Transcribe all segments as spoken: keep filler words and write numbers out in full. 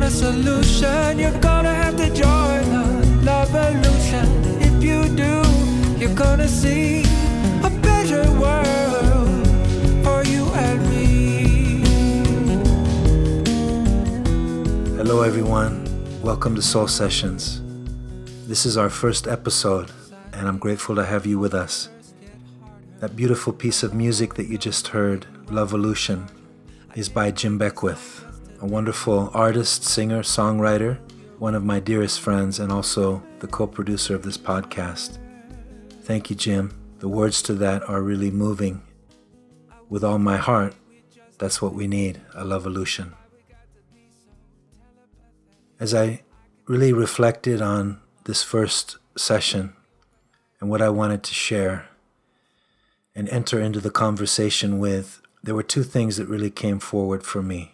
a solution. You're gonna have to join the love evolution. If you do, you're gonna see a better world for you and me. Hello everyone, welcome to Soul Sessions. This is our first episode, and I'm grateful to have you with us. That beautiful piece of music that you just heard, Lovevolution, is by Jim Beckwith, a wonderful artist, singer, songwriter, one of my dearest friends, and also the co-producer of this podcast. Thank you, Jim. The words to that are really moving. With all my heart, that's what we need, a Lovevolution. As I really reflected on this first session and what I wanted to share and enter into the conversation with, there were two things that really came forward for me.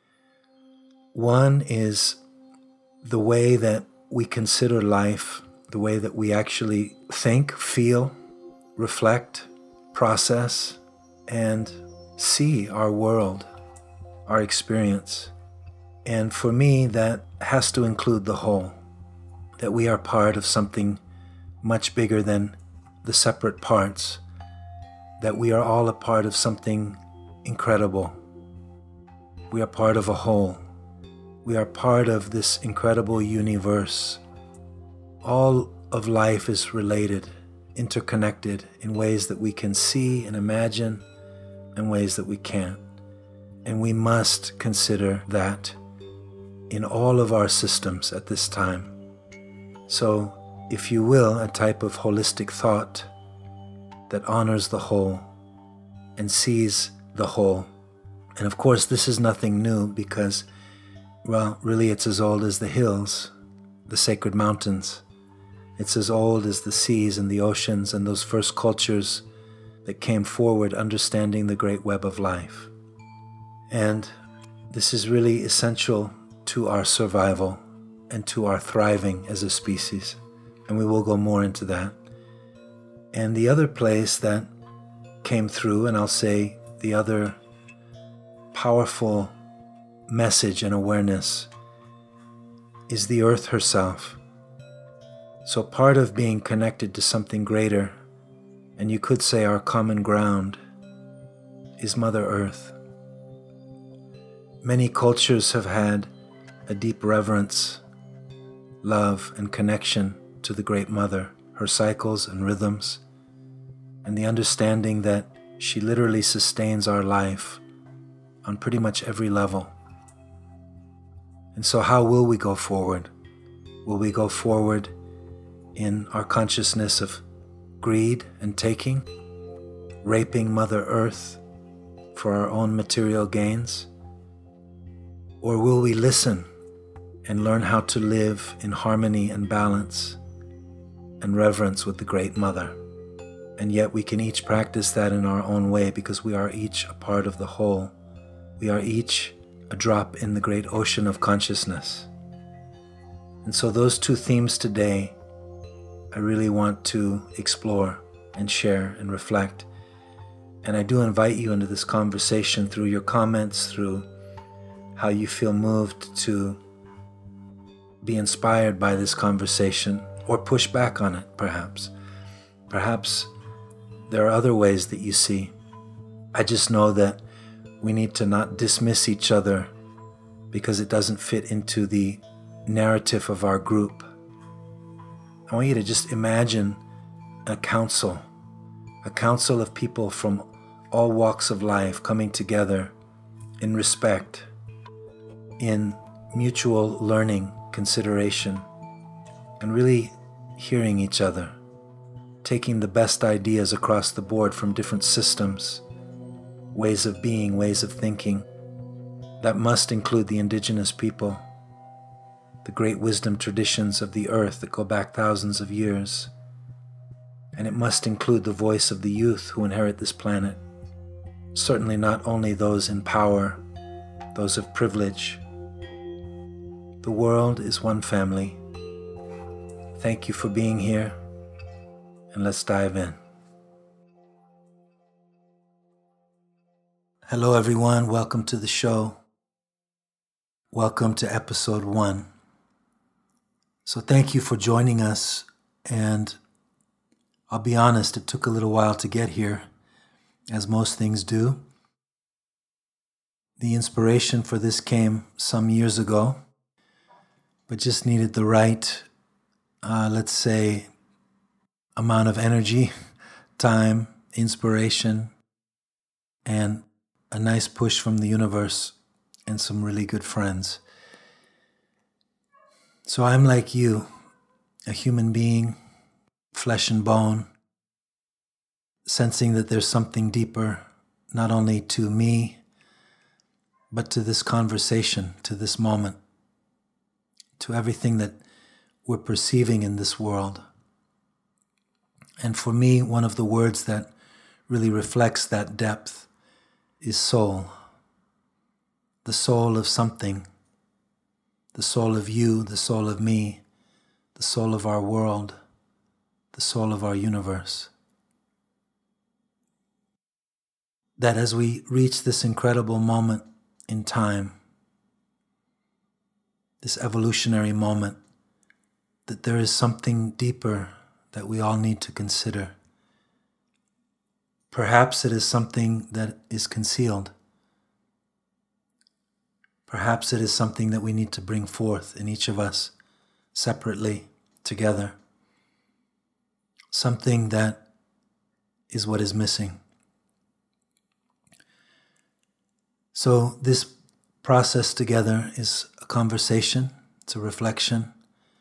One is the way that we consider life, the way that we actually think, feel, reflect, process, and see our world, our experience. And for me, that has to include the whole, that we are part of something much bigger than the separate parts, that we are all a part of something incredible. We are part of a whole. We are part of this incredible universe. All of life is related, interconnected in ways that we can see and imagine and ways that we can't. And we must consider that in all of our systems at this time. So, if you will, a type of holistic thought that honors the whole and sees the whole. And of course, this is nothing new because, well, really it's as old as the hills, the sacred mountains. It's as old as the seas and the oceans and those first cultures that came forward understanding the great web of life. And this is really essential to our survival and to our thriving as a species. And we will go more into that. And the other place that came through, and I'll say the other powerful message and awareness, is the earth herself. So part of being connected to something greater, and you could say our common ground, is Mother Earth. Many cultures have had a deep reverence, love, and connection to the Great Mother, her cycles and rhythms, and the understanding that she literally sustains our life on pretty much every level. And so how will we go forward? Will we go forward in our consciousness of greed and taking, raping Mother Earth for our own material gains? Or will we listen and learn how to live in harmony and balance and reverence with the Great Mother? And yet we can each practice that in our own way because we are each a part of the whole. We are each a drop in the great ocean of consciousness. And so those two themes today, I really want to explore and share and reflect. And I do invite you into this conversation through your comments, through how you feel moved to be inspired by this conversation or push back on it, perhaps. Perhaps there are other ways that you see. I just know that we need to not dismiss each other because it doesn't fit into the narrative of our group. I want you to just imagine a council, a council of people from all walks of life coming together in respect, in mutual learning, consideration, and really hearing each other, taking the best ideas across the board from different systems, ways of being, ways of thinking. That must include the indigenous people, the great wisdom traditions of the earth that go back thousands of years. And it must include the voice of the youth who inherit this planet. Certainly not only those in power, those of privilege. The world is one family. Thank you for being here, and let's dive in. Hello everyone, welcome to the show. Welcome to episode one. So thank you for joining us, and I'll be honest, it took a little while to get here, as most things do. The inspiration for this came some years ago, but just needed the right, uh, let's say, amount of energy, time, inspiration, and a nice push from the universe and some really good friends. So I'm like you, a human being, flesh and bone, sensing that there's something deeper, not only to me, but to this conversation, to this moment, to everything that we're perceiving in this world. And for me, one of the words that really reflects that depth is soul. The soul of something, the soul of you, the soul of me, the soul of our world, the soul of our universe. That as we reach this incredible moment in time, this evolutionary moment, that there is something deeper that we all need to consider. Perhaps it is something that is concealed. Perhaps it is something that we need to bring forth in each of us, separately, together. Something that is what is missing. So this process together is a conversation, it's a reflection.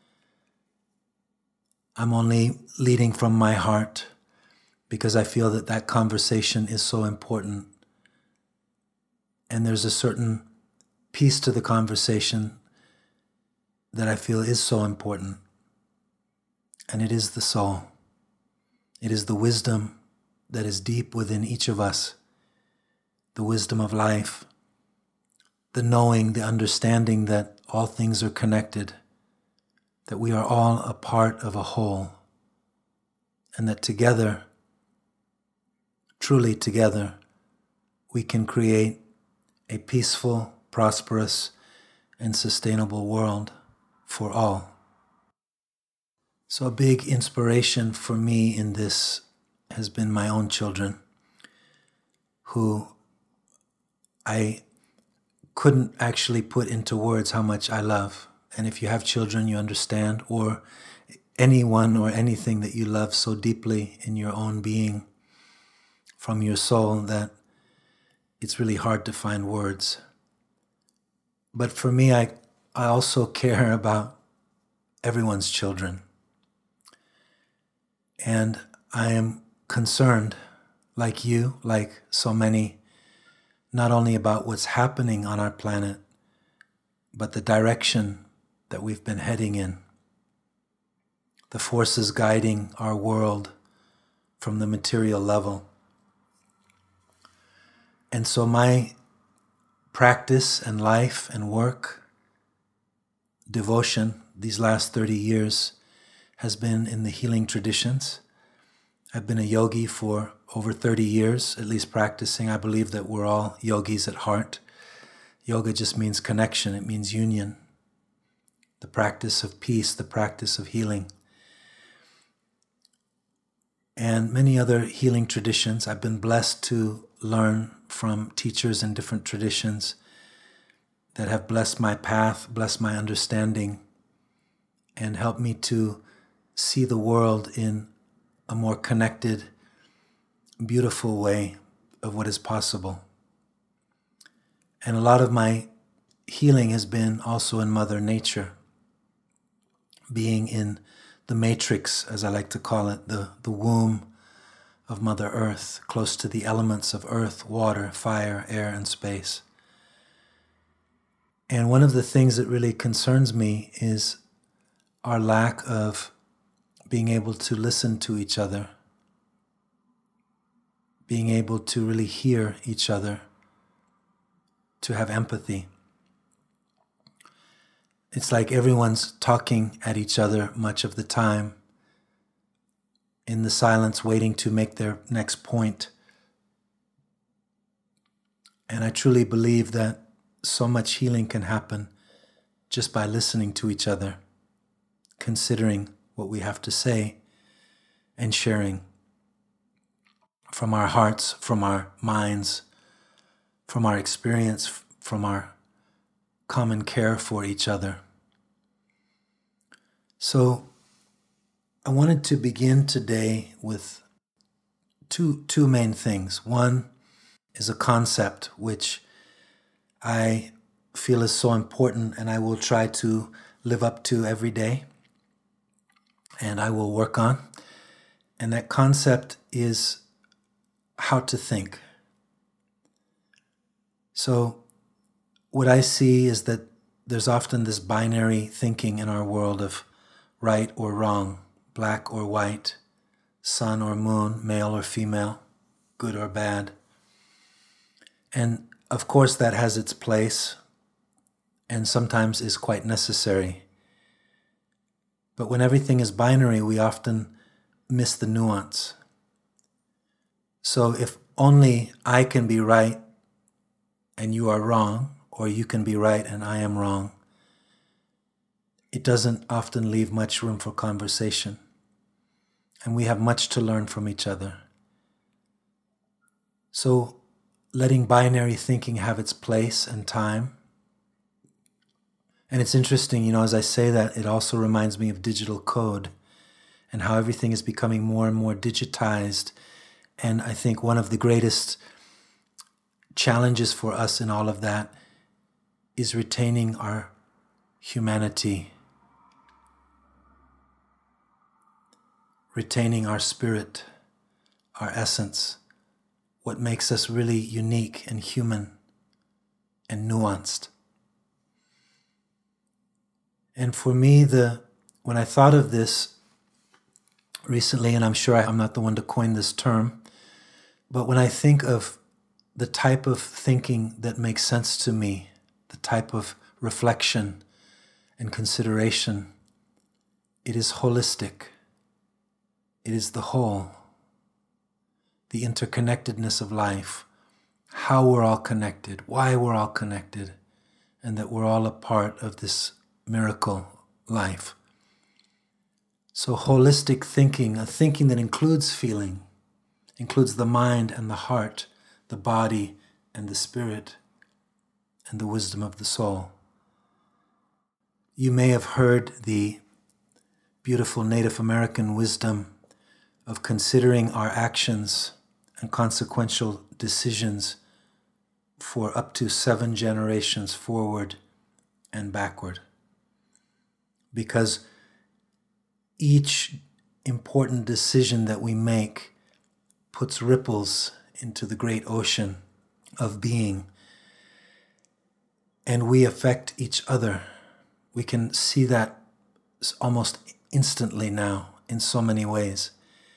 I'm only leading from my heart because I feel that that conversation is so important. And there's a certain piece to the conversation that I feel is so important. And it is the soul. It is the wisdom that is deep within each of us. The wisdom of life. The knowing, the understanding that all things are connected. That we are all a part of a whole. And that together, truly together, we can create a peaceful, prosperous, and sustainable world for all. So a big inspiration for me in this has been my own children, who I couldn't actually put into words how much I love. And if you have children, you understand, or anyone or anything that you love so deeply in your own being, from your soul, that it's really hard to find words. But for me, I, I also care about everyone's children. And I am concerned, like you, like so many, not only about what's happening on our planet, but the direction that we've been heading in. The forces guiding our world from the material level. And so my practice and life and work, devotion, these last thirty years has been in the healing traditions. I've been a yogi for over thirty years, at least practicing. I believe that we're all yogis at heart. Yoga just means connection, it means union. The practice of peace, the practice of healing. And many other healing traditions. I've been blessed to learn from teachers in different traditions that have blessed my path, blessed my understanding, and helped me to see the world in a more connected, beautiful way of what is possible. And a lot of my healing has been also in Mother Nature, being in the matrix, as I like to call it, the, the womb of Mother Earth, close to the elements of earth, water, fire, air, and space. And one of the things that really concerns me is our lack of being able to listen to each other, being able to really hear each other, to have empathy. It's like everyone's talking at each other much of the time, in the silence, waiting to make their next point. And I truly believe that so much healing can happen just by listening to each other, considering what we have to say, and sharing from our hearts, from our minds, from our experience, from our common care for each other. So I wanted to begin today with two, two main things. One is a concept which I feel is so important and I will try to live up to every day and I will work on. And that concept is how to think. So what I see is that there's often this binary thinking in our world of right or wrong, black or white, sun or moon, male or female, good or bad. And of course that has its place and sometimes is quite necessary. But when everything is binary, we often miss the nuance. So if only I can be right and you are wrong, or you can be right and I am wrong, it doesn't often leave much room for conversation. And we have much to learn from each other. So letting binary thinking have its place and time. And it's interesting, you know, as I say that, it also reminds me of digital code and how everything is becoming more and more digitized. And I think one of the greatest challenges for us in all of that is retaining our humanity, retaining our spirit, our essence, what makes us really unique and human and nuanced. And for me, the when I thought of this recently, and I'm sure I'm not the one to coin this term, but when I think of the type of thinking that makes sense to me, the type of reflection and consideration, it is holistic. It is the whole, the interconnectedness of life, how we're all connected, why we're all connected, and that we're all a part of this miracle life. So holistic thinking, a thinking that includes feeling, includes the mind and the heart, the body and the spirit, and the wisdom of the soul. You may have heard the beautiful Native American wisdom of considering our actions and consequential decisions for up to seven generations forward and backward. Because each important decision that we make puts ripples into the great ocean of being, and we affect each other. We can see that almost instantly now in so many ways,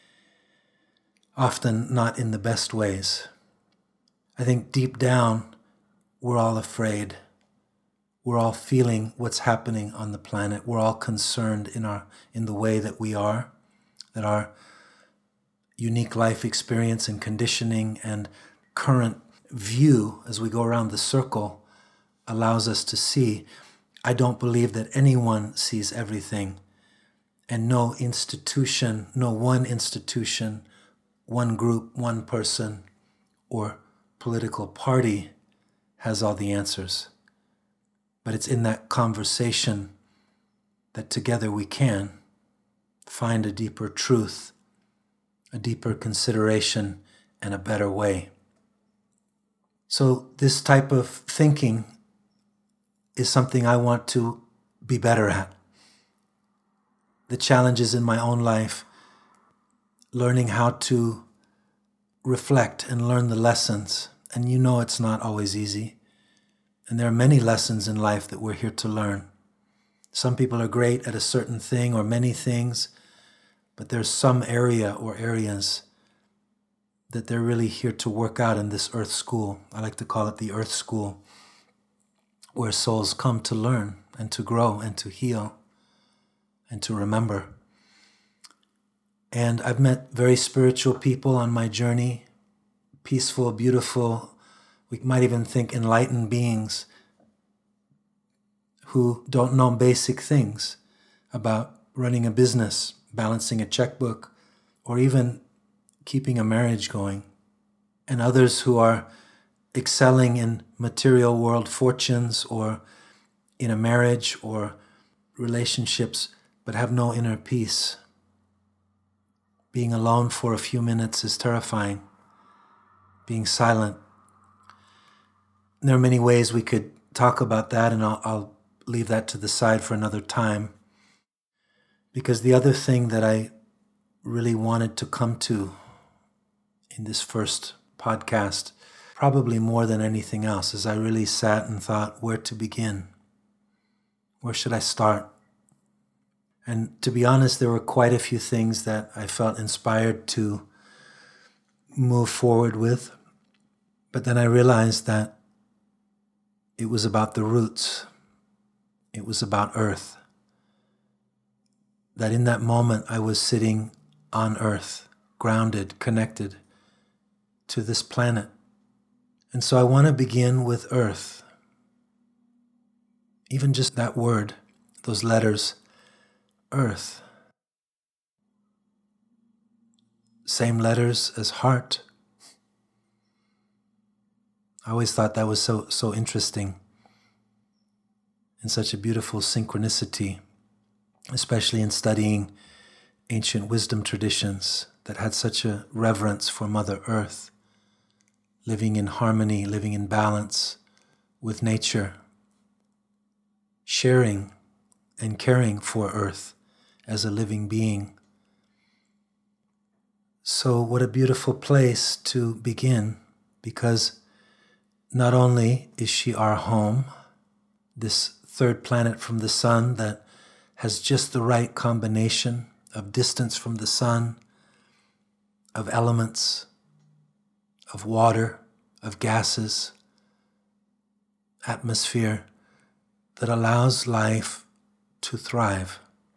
often not in the best ways. I think deep down, we're all afraid. We're all feeling what's happening on the planet. We're all concerned in our in the way that we are, that our unique life experience and conditioning and current view as we go around the circle allows us to see. I don't believe that anyone sees everything, and no institution, no one institution, one group, one person, or political party has all the answers. But it's in that conversation that together we can find a deeper truth, a deeper consideration, and a better way. So this type of thinking is something I want to be better at. The challenges in my own life, learning how to reflect and learn the lessons. And you know it's not always easy. And there are many lessons in life that we're here to learn. Some people are great at a certain thing or many things, but there's some area or areas that they're really here to work out in this earth school. I like to call it the earth school, where souls come to learn and to grow and to heal and to remember. And I've met very spiritual people on my journey, peaceful, beautiful, we might even think enlightened beings who don't know basic things about running a business, balancing a checkbook, or even keeping a marriage going. And others who are excelling in material world fortunes or in a marriage or relationships, but have no inner peace. Being alone for a few minutes is terrifying. Being silent. There are many ways we could talk about that, and I'll, I'll leave that to the side for another time. Because the other thing that I really wanted to come to in this first podcast, probably more than anything else, is I really sat and thought where to begin. Where should I start? And to be honest, there were quite a few things that I felt inspired to move forward with. But then I realized that it was about the roots. It was about earth. That in that moment I was sitting on earth, grounded, connected to this planet. And so I want to begin with earth. Even just that word, those letters, earth. Same letters as heart. I always thought that was so so interesting and such a beautiful synchronicity, especially in studying ancient wisdom traditions that had such a reverence for Mother Earth, living in harmony, living in balance with nature, sharing and caring for Earth as a living being. So what a beautiful place to begin, because not only is she our home, this third planet from the sun that has just the right combination of distance from the sun, of elements, of water, of gases, atmosphere that allows life to thrive.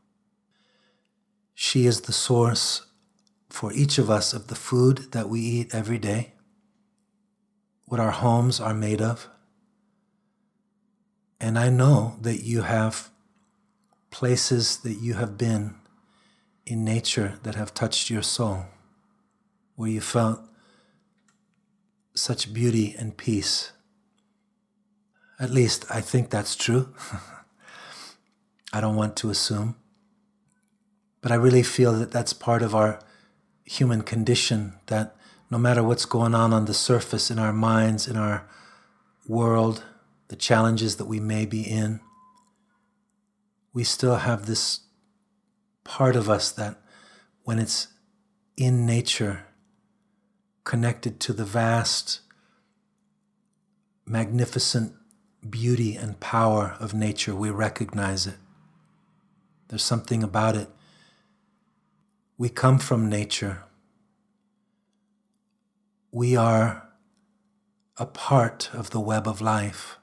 She is the source for each of us of the food that we eat every day, what our homes are made of. And I know that you have places that you have been in nature that have touched your soul, where you felt such beauty and peace. At least I think that's true. I don't want to assume. But I really feel that that's part of our human condition, that no matter what's going on on the surface in our minds, in our world, the challenges that we may be in, we still have this part of us that when it's in nature, connected to the vast, magnificent beauty and power of nature, we recognize it. There's something about it. We come from nature. We are a part of the web of life.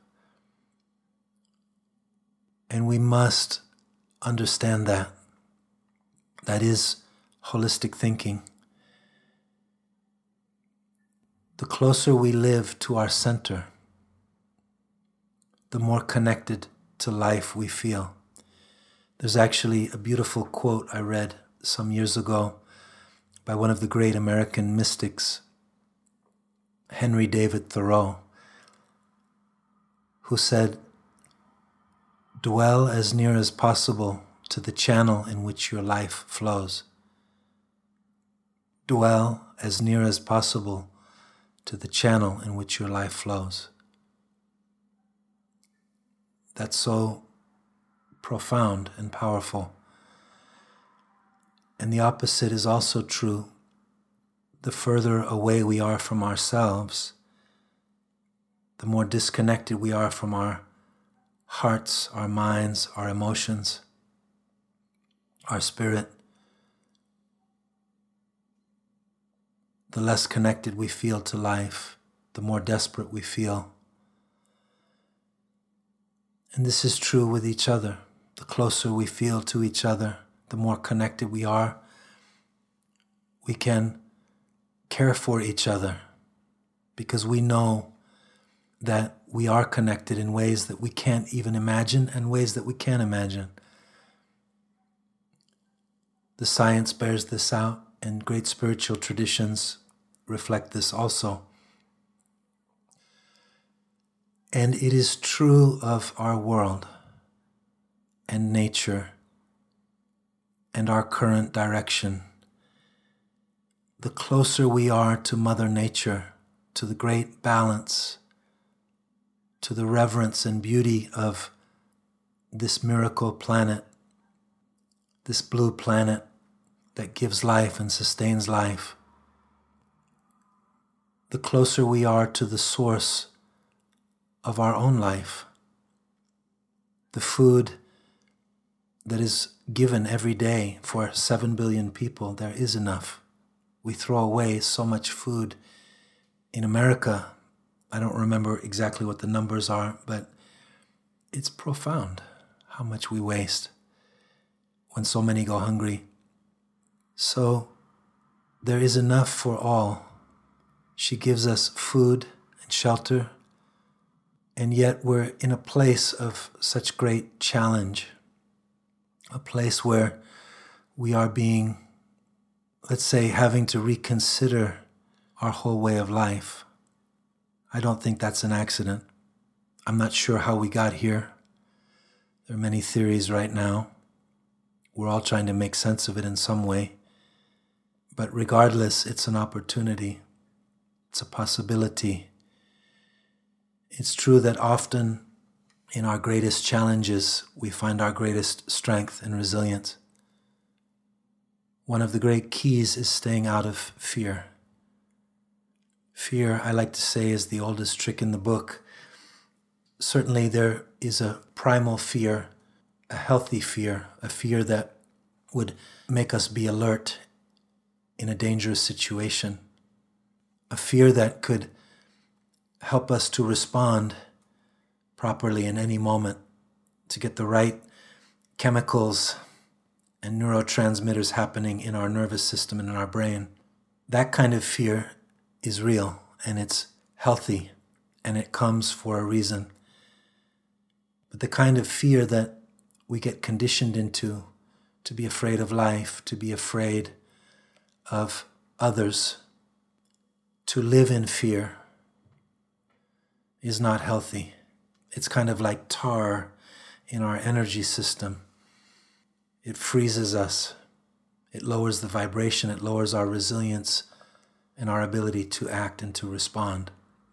And we must understand that. That is holistic thinking. The closer we live to our center, the more connected to life we feel. There's actually a beautiful quote I read some years ago by one of the great American mystics, Henry David Thoreau, who said, "Dwell as near as possible to the channel in which your life flows." Dwell as near as possible to the channel in which your life flows. That's so profound and powerful. And the opposite is also true. The further away we are from ourselves, the more disconnected we are from our hearts, our minds, our emotions, our spirit, the less connected we feel to life, the more desperate we feel. And this is true with each other. The closer we feel to each other, the more connected we are. We can care for each other because we know that we are connected in ways that we can't even imagine and ways that we can imagine. The science bears this out, and great spiritual traditions reflect this also. And it is true of our world and nature and our current direction. The closer we are to Mother Nature, to the great balance, to the reverence and beauty of this miracle planet, this blue planet that gives life and sustains life, the closer we are to the source of our own life, the food that is given every day for seven billion people. There is enough. We throw away so much food. In America, I don't remember exactly what the numbers are, but it's profound how much we waste when so many go hungry. So there is enough for all. She gives us food and shelter, and yet we're in a place of such great challenge, a place where we are being, let's say, having to reconsider our whole way of life. I don't think that's an accident. I'm not sure how we got here. There are many theories right now. We're all trying to make sense of it in some way. But regardless, it's an opportunity. It's a possibility. It's true that often in our greatest challenges, we find our greatest strength and resilience. One of the great keys is staying out of fear. Fear, I like to say, is the oldest trick in the book. Certainly there is a primal fear, a healthy fear, a fear that would make us be alert in a dangerous situation, a fear that could help us to respond properly in any moment, to get the right chemicals and neurotransmitters happening in our nervous system and in our brain. That kind of fear is real, and it's healthy, and it comes for a reason. But the kind of fear that we get conditioned into, to be afraid of life, to be afraid of others, to live in fear, is not healthy. It's kind of like tar in our energy system. It freezes us. It lowers the vibration. It lowers our resilience and our ability to act and to respond.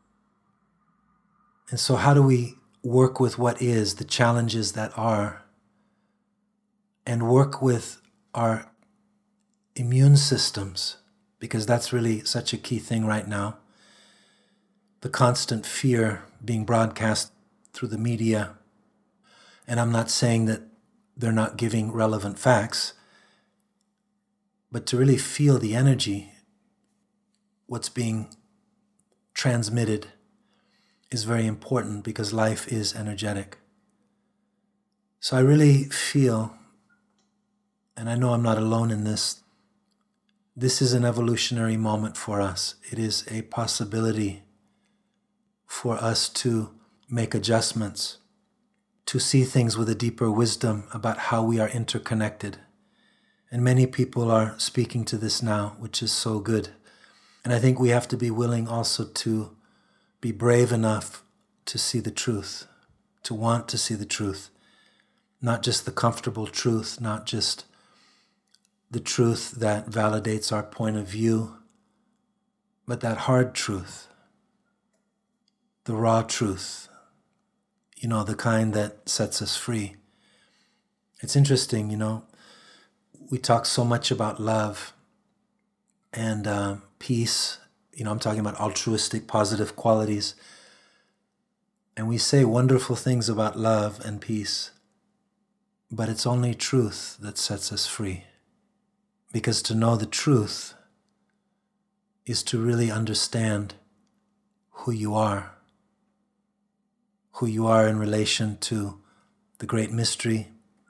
And so how do we work with what is, the challenges that are, and work with our immune systems? Because that's really such a key thing right now. The constant fear being broadcast through the media. And I'm not saying that they're not giving relevant facts, but to really feel the energy, what's being transmitted, is very important, because life is energetic. So I really feel, and I know I'm not alone in this, this is an evolutionary moment for us. It is a possibility for us to make adjustments, to see things with a deeper wisdom about how we are interconnected. And many people are speaking to this now, which is so good. And I think we have to be willing also to be brave enough to see the truth, to want to see the truth, not just the comfortable truth, not just the truth that validates our point of view, but that hard truth, the raw truth, you know, the kind that sets us free. It's interesting, you know, we talk so much about love and uh, peace. You know, I'm talking about altruistic, positive qualities. And we say wonderful things about love and peace, but it's only truth that sets us free. Because to know the truth is to really understand who you are, who you are in relation to the great mystery,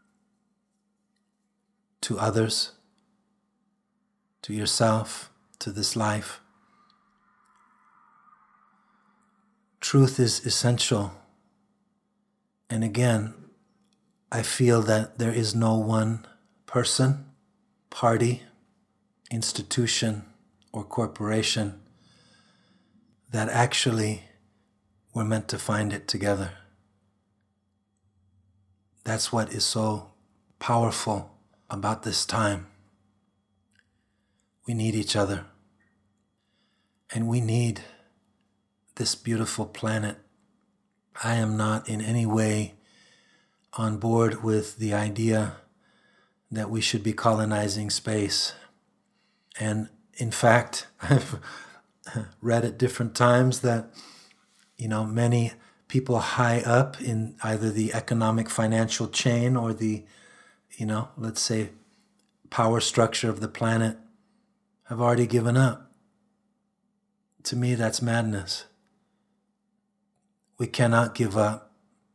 to others, to yourself, to this life. truth is essential. And again, I feel that there is no one person, party, institution, or corporation that actually we're meant to find it together. That's what is so powerful about this time. We need each other. And we need this beautiful planet. I am not in any way on board with the idea that we should be colonizing space. And in fact, I've read at different times that, you know, many people high up in either the economic financial chain or the, you know, let's say power structure of the planet have already given up. To me, that's madness. We cannot give up.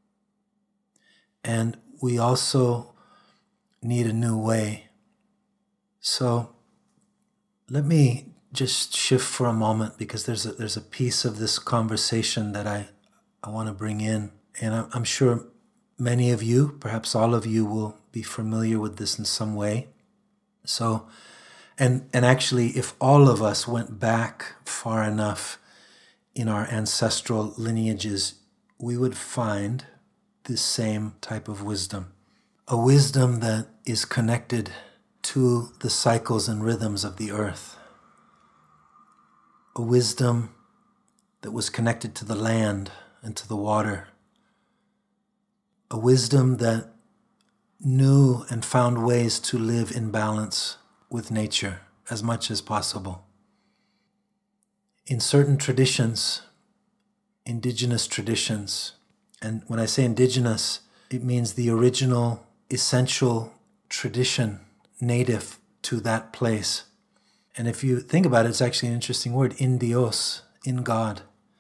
And we also need a new way. So let me just shift for a moment, because there's a, there's a piece of this conversation that I, I want to bring in. And I'm, I'm sure many of you, perhaps all of you, will be familiar with this in some way. So, and, and actually, if all of us went back far enough in our ancestral lineages, we would find this same type of wisdom. A wisdom that is connected to the cycles and rhythms of the earth. A wisdom that was connected to the land and to the water. A wisdom that knew and found ways to live in balance with nature as much as possible. In certain traditions, indigenous traditions, and when I say indigenous, it means the original, essential tradition native to that place. And if you think about it, it's actually an interesting word, in Dios, in God,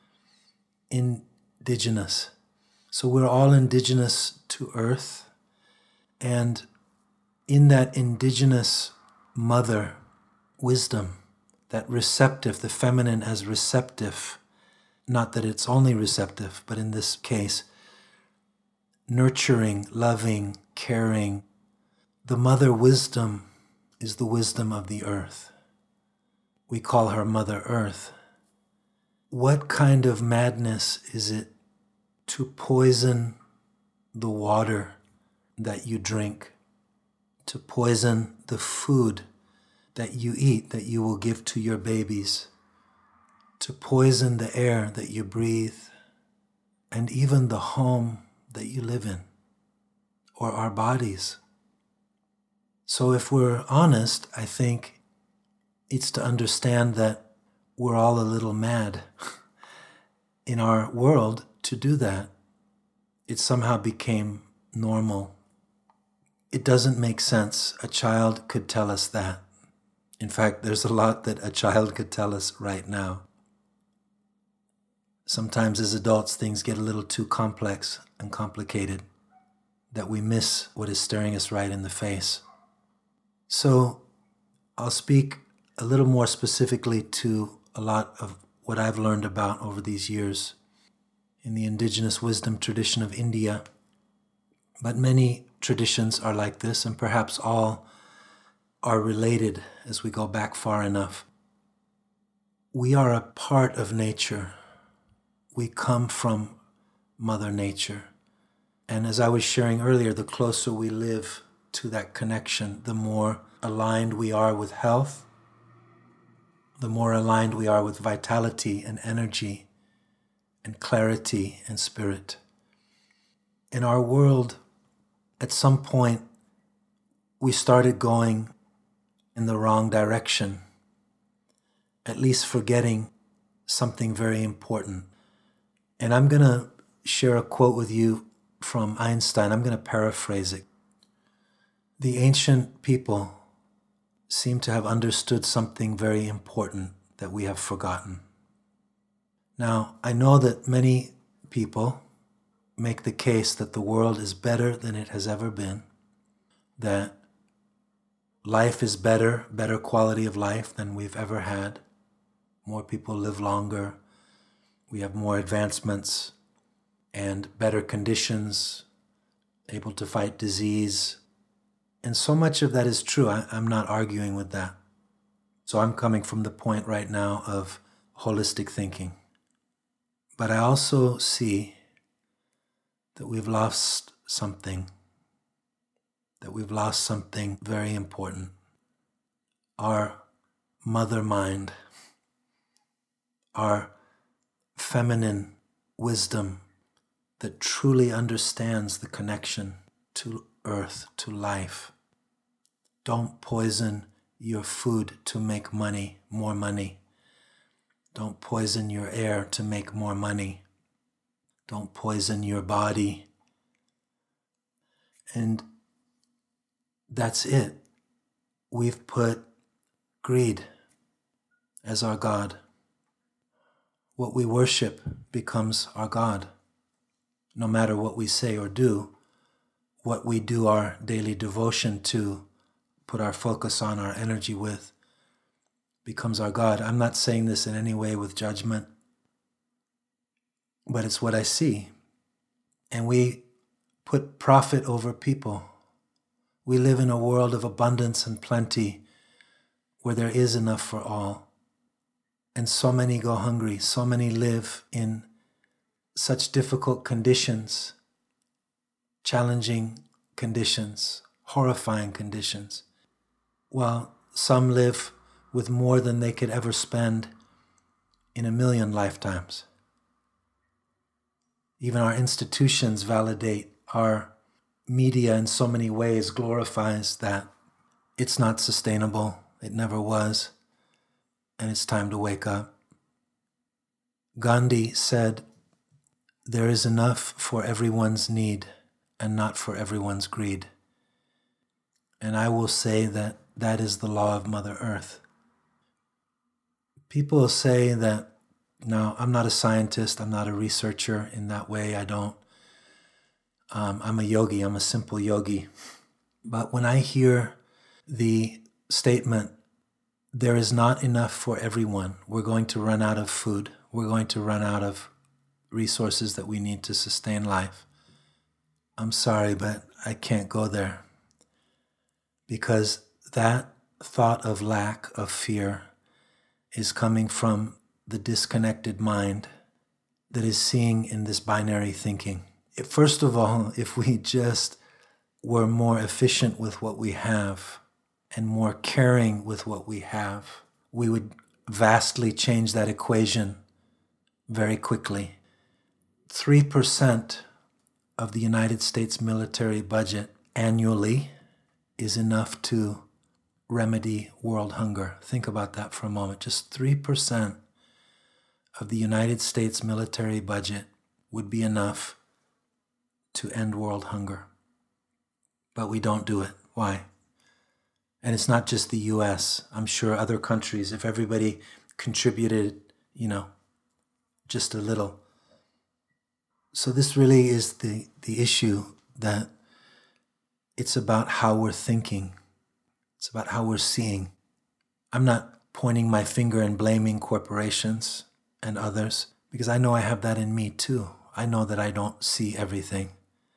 indigenous. So we're all indigenous to earth, and in that indigenous mother wisdom, that receptive, the feminine as receptive, not that it's only receptive, but in this case, nurturing, loving, caring. The mother wisdom is the wisdom of the earth. We call her Mother Earth. What kind of madness is it to poison the water that you drink, to poison the food that you eat, that you will give to your babies, to poison the air that you breathe, and even the home that you live in, or our bodies? So if we're honest, I think it's to understand that we're all a little mad in our world to do that. It somehow became normal. It doesn't make sense. A child could tell us that. In fact, there's a lot that a child could tell us right now. Sometimes as adults, things get a little too complex and complicated, that we miss what is staring us right in the face. So I'll speak a little more specifically to a lot of what I've learned about over these years in the indigenous wisdom tradition of India. But many traditions are like this, and perhaps all are related as we go back far enough. We are a part of nature. We come from Mother Nature. And as I was sharing earlier, the closer we live to that connection, the more aligned we are with health, the more aligned we are with vitality and energy and clarity and spirit. In our world, at some point, we started going in the wrong direction, at least forgetting something very important. And I'm going to share a quote with you from Einstein. I'm going to paraphrase it. The ancient people seem to have understood something very important that we have forgotten. Now, I know that many people make the case that the world is better than it has ever been, that life is better, better quality of life than we've ever had. More people live longer. we have more advancements and better conditions, able to fight disease. And so much of that is true. I, I'm not arguing with that. So I'm coming from the point right now of holistic thinking. But I also see that we've lost something, that we've lost something very important. Our mother mind, our feminine wisdom that truly understands the connection to earth, to life. Don't poison your food to make money, more money. Don't poison your air to make more money. Don't poison your body. And that's it. We've put greed as our God. What we worship becomes our God. No matter what we say or do, what we do our daily devotion to, put our focus on, our energy with, becomes our God. I'm not saying this in any way with judgment, but it's what I see. And we put profit over people. We live in a world of abundance and plenty where there is enough for all. And so many go hungry, so many live in such difficult conditions, challenging conditions, horrifying conditions, while some live with more than they could ever spend in a million lifetimes. Even our institutions validate, our media in so many ways glorifies that it's not sustainable, it never was, and it's time to wake up. Gandhi said, "There is enough for everyone's need and not for everyone's greed." And I will say that that is the law of Mother Earth. People say that, now, I'm not a scientist, I'm not a researcher in that way, I don't. Um, I'm a yogi, I'm a simple yogi. But when I hear the statement, there is not enough for everyone, we're going to run out of food, we're going to run out of resources that we need to sustain life, I'm sorry, but I can't go there. Because that thought of lack, of fear, is coming from the disconnected mind that is seeing in this binary thinking. If, first of all, if we just were more efficient with what we have and more caring with what we have, we would vastly change that equation very quickly. Three percent of the United States military budget annually is enough to remedy world hunger. Think about that for a moment. Just three percent of the United States military budget would be enough to end world hunger. But we don't do it. Why? And it's not just the U S. I'm sure other countries, if everybody contributed, you know, just a little. So this really is the, the issue, that it's about how we're thinking. It's about how we're seeing. I'm not pointing my finger and blaming corporations and others, because I know I have that in me too. I know that I don't see everything.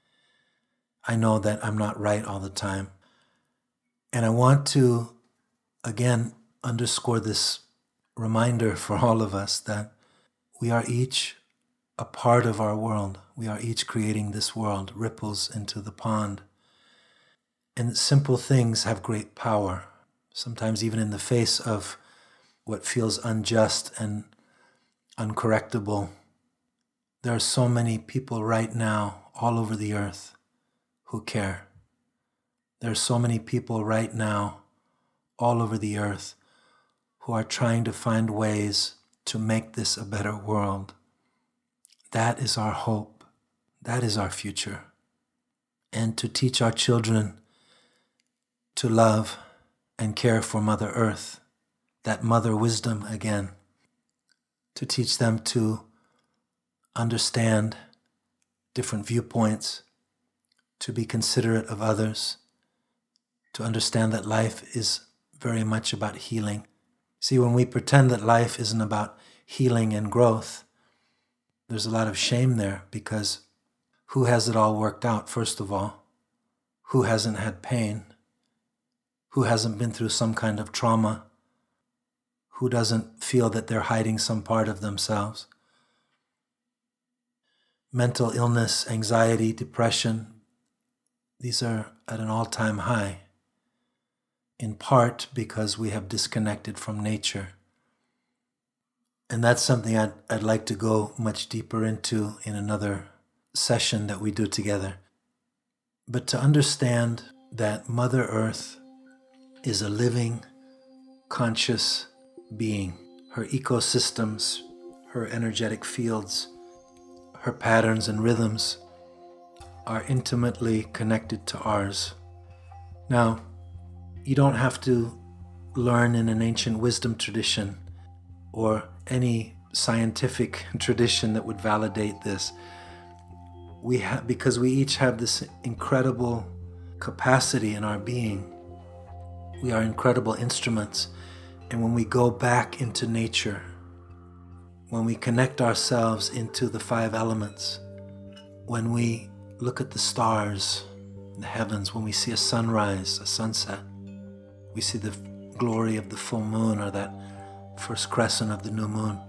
I know that I'm not right all the time. And I want to, again, underscore this reminder for all of us that we are each a part of our world. We are each creating this world, ripples into the pond. And simple things have great power, sometimes even in the face of what feels unjust and uncorrectable. There are so many people right now all over the earth who care. There are so many people right now all over the earth who are trying to find ways to make this a better world. That is our hope. That is our future. And to teach our children to love and care for Mother Earth, that mother wisdom again, to teach them to understand different viewpoints, to be considerate of others, to understand that life is very much about healing. See, when we pretend that life isn't about healing and growth, there's a lot of shame there, because who has it all worked out, first of all? Who hasn't had pain? Who hasn't been through some kind of trauma? Who doesn't feel that they're hiding some part of themselves? Mental illness, anxiety, depression, these are at an all-time high, in part because we have disconnected from nature. And that's something I'd, I'd like to go much deeper into in another session that we do together. But to understand that Mother Earth is a living, conscious being. Her ecosystems, her energetic fields, her patterns and rhythms are intimately connected to ours. Now, you don't have to learn in an ancient wisdom tradition or any scientific tradition that would validate this. We have, because we each have this incredible capacity in our being. We are incredible instruments. And when we go back into nature, when we connect ourselves into the five elements, when we look at the stars, the heavens, when we see a sunrise, a sunset, we see the glory of the full moon or that first crescent of the new moon,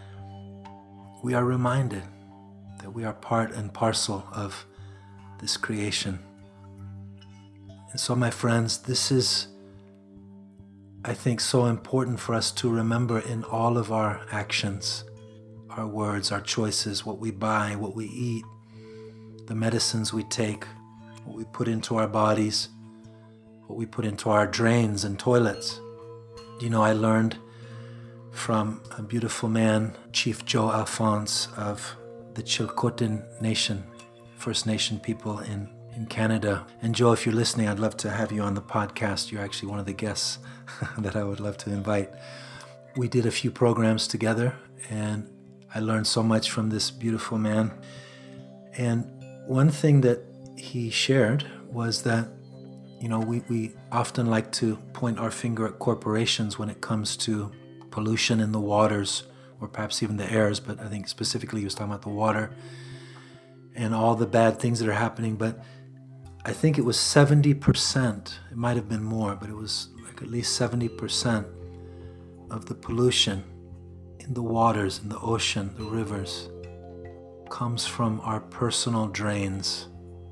we are reminded that we are part and parcel of this creation. And so, my friends, this is, I think, so important for us to remember in all of our actions, our words, our choices, what we buy, what we eat, the medicines we take, what we put into our bodies, what we put into our drains and toilets. You know, I learned from a beautiful man, Chief Joe Alphonse of the Chilcotin Nation, First Nation people in, in Canada. And Joe, if you're listening, I'd love to have you on the podcast. You're actually one of the guests that I would love to invite. We did a few programs together, and I learned so much from this beautiful man. And one thing that he shared was that, you know, we, we often like to point our finger at corporations when it comes to pollution in the waters, or perhaps even the airs, but I think specifically he was talking about the water and all the bad things that are happening. But I think it was seventy percent, it might have been more, but it was like at least seventy percent of the pollution in the waters, in the ocean, the rivers, comes from our personal drains.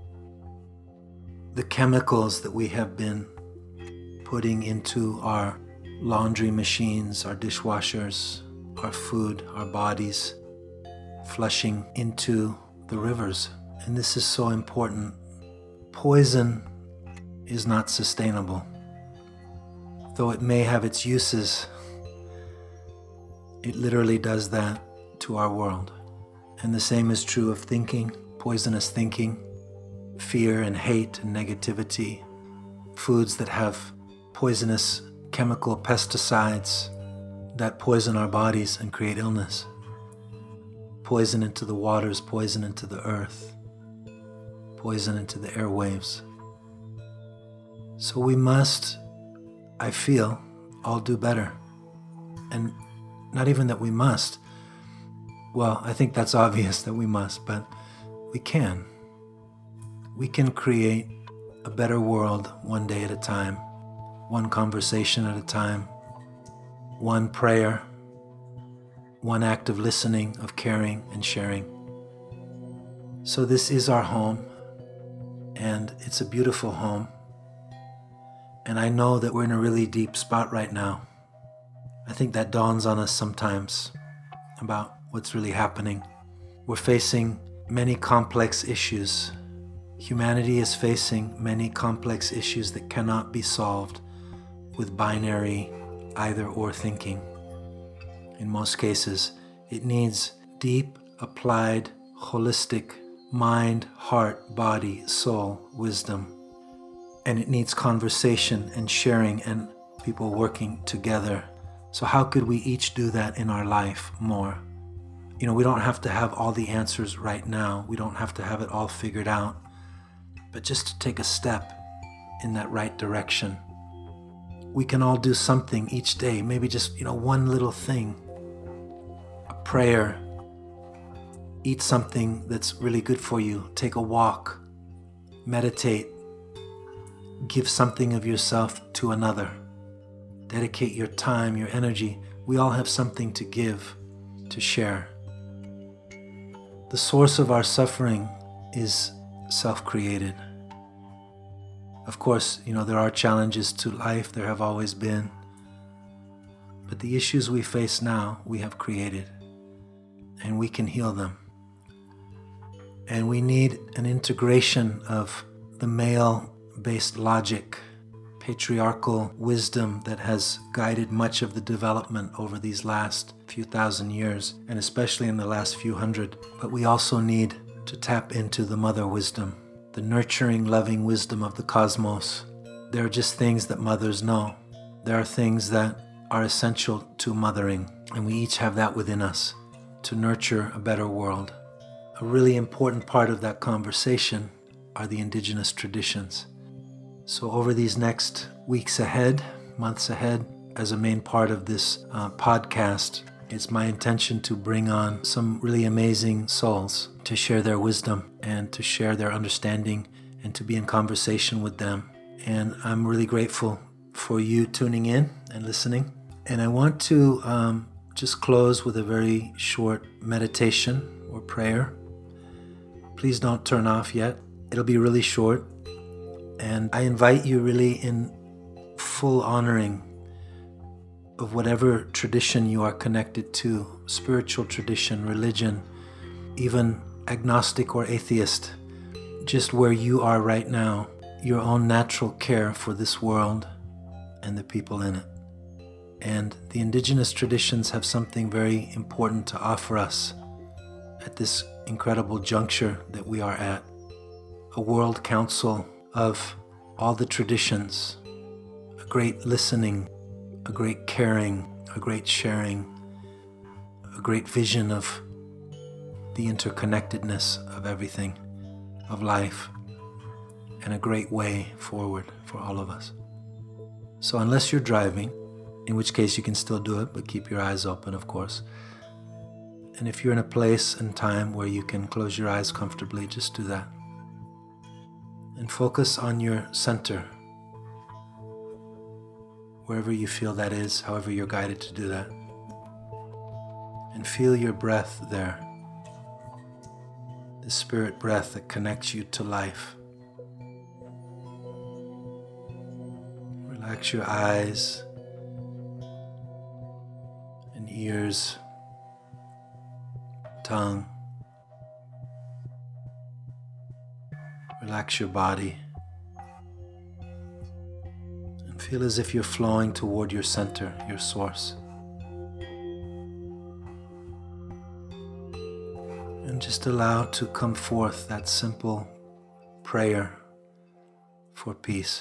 The chemicals that we have been putting into our laundry machines, our dishwashers, our food, our bodies, flushing into the rivers. And this is so important. Poison is not sustainable. Though it may have its uses, it literally does that to our world. And the same is true of thinking, poisonous thinking, fear and hate and negativity, foods that have poisonous chemical pesticides that poison our bodies and create illness. Poison into the waters, poison into the earth, poison into the airwaves. So we must, I feel, all do better. And not even that we must. Well, I think that's obvious that we must, but we can. We can create a better world one day at a time, one conversation at a time, one prayer, one act of listening, of caring and sharing. So this is our home, and it's a beautiful home. And I know that we're in a really deep spot right now. I think that dawns on us sometimes about what's really happening. We're facing many complex issues. Humanity is facing many complex issues that cannot be solved with binary either or thinking. In most cases, it needs deep, applied, holistic mind, heart, body, soul, wisdom. And it needs conversation and sharing and people working together. So how could we each do that in our life more? You know, we don't have to have all the answers right now. We don't have to have it all figured out. But just to take a step in that right direction. We can all do something each day, maybe just, you know, one little thing. A prayer, eat something that's really good for you, take a walk, meditate, give something of yourself to another. Dedicate your time, your energy. We all have something to give, to share. The source of our suffering is self-created. Of course, you know, there are challenges to life, there have always been. But the issues we face now, we have created, and we can heal them. And we need an integration of the male-based logic, patriarchal wisdom that has guided much of the development over these last few thousand years, and especially in the last few hundred. But we also need to tap into the mother wisdom, the nurturing, loving wisdom of the cosmos. There are just things that mothers know. There are things that are essential to mothering, and we each have that within us to nurture a better world. A really important part of that conversation are the indigenous traditions. So over these next weeks ahead, months ahead, as a main part of this uh, podcast, it's my intention to bring on some really amazing souls to share their wisdom and to share their understanding and to be in conversation with them. And I'm really grateful for you tuning in and listening. And I want to um, just close with a very short meditation or prayer. Please don't turn off yet. It'll be really short. And I invite you really in full honoring of whatever tradition you are connected to, spiritual tradition, religion, even agnostic or atheist, just where you are right now, your own natural care for this world and the people in it. And the indigenous traditions have something very important to offer us at this incredible juncture that we are at. A world council of all the traditions, a great listening, a great caring, a great sharing, a great vision of the interconnectedness of everything, of life, and a great way forward for all of us. So unless you're driving, in which case you can still do it, but keep your eyes open, of course. And if you're in a place and time where you can close your eyes comfortably, just do that. And focus on your center, wherever you feel that is, however you're guided to do that. And feel your breath there, the spirit breath that connects you to life. Relax your eyes and ears, tongue. Relax your body and feel as if you're flowing toward your center, your source. And just allow to come forth that simple prayer for peace.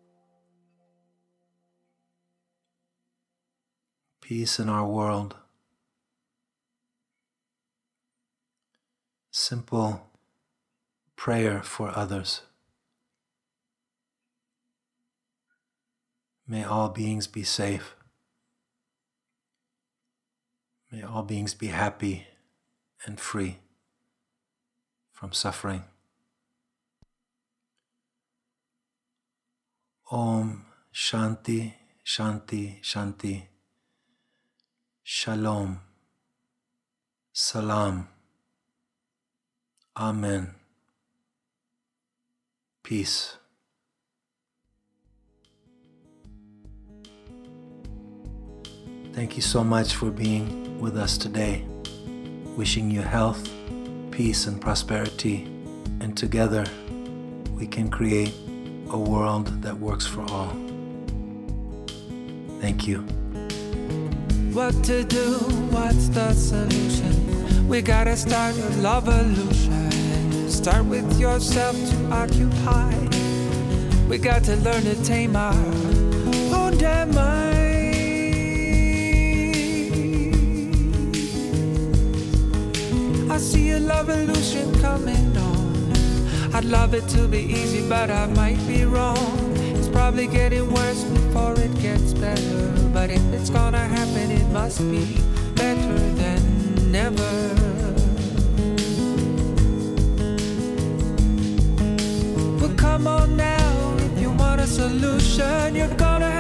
Peace in our world. Simple prayer for others. May all beings be safe. May all beings be happy and free from suffering. Om Shanti, Shanti, Shanti. Shalom. Salam. Amen. Peace. Thank you so much for being with us today. Wishing you health, peace, and prosperity. And together we can create a world that works for all. Thank you. What to do? What's the solution? We gotta start a love evolution. Start with yourself to occupy. We got to learn to tame our own damn mind. I see a love illusion coming on. I'd love it to be easy, but I might be wrong. It's probably getting worse before it gets better. But if it's gonna happen, it must be better than never. Come on now, if you want a solution, you're gonna